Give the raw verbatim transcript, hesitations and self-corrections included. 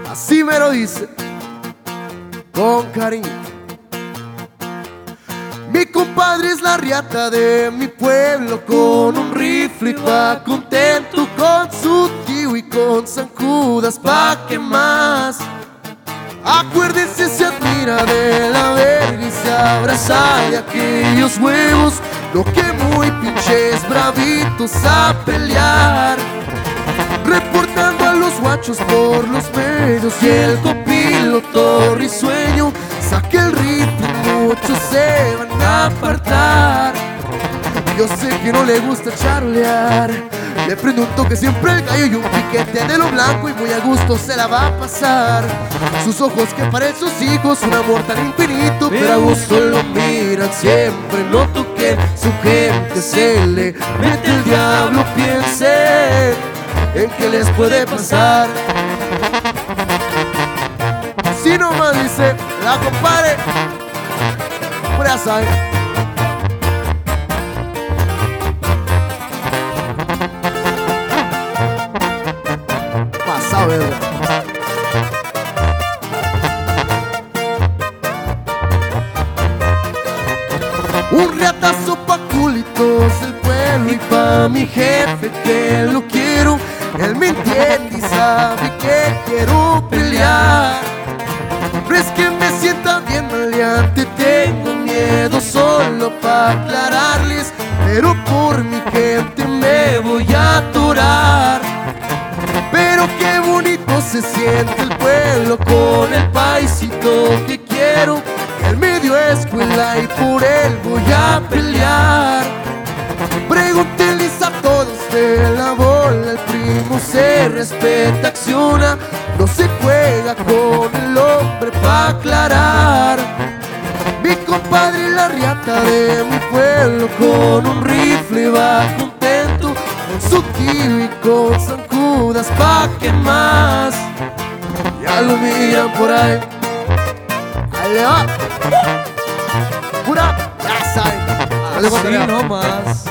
Así me lo dice, con cariño. Mi compadre es la riata de mi pueblo, con un rifle va contento con su tío y con zancudas, pa' que más. Acuérdense, se admira de la verga y se abraza de aquellos huevos, lo que muy pinches bravitos a pelear, reportando a los guachos por los medios y el copiloto risueño saca el ritmo y muchos se van a apartar. Yo sé que no le gusta charlear, le prendo un toque siempre el gallo y un piquete de lo blanco y muy a gusto se la va a pasar. Sus ojos que parecen sus hijos, un amor tan infinito, pero a gusto lo miran siempre. Noto que su gente se le mete el diablo, piense en qué les puede pasar. Así nomás dice la compadre, ya saben. Pasa, verga. Un riatazo pa' culitos del pueblo y pa' mi jefe que lo quiero. Él me entiende y sabe que quiero pelear, pero es que me sienta bien maleante, tengo miedo solo pa' aclararles, pero por mi gente me voy a atorar. Pero qué bonito se siente el pueblo con el paisito que quiero. Él me dio escuela y por él voy a pelear. Pregúntenles a todos de la bola, el primo se respeta, acciona, no se juega con el hombre pa' aclarar. Mi compadre la riata de mi pueblo, con un rifle va contento con su tío y con zancudas, pa' que más. Ya lo miran por ahí, ahí le va, pura, ya saben. Así nomás.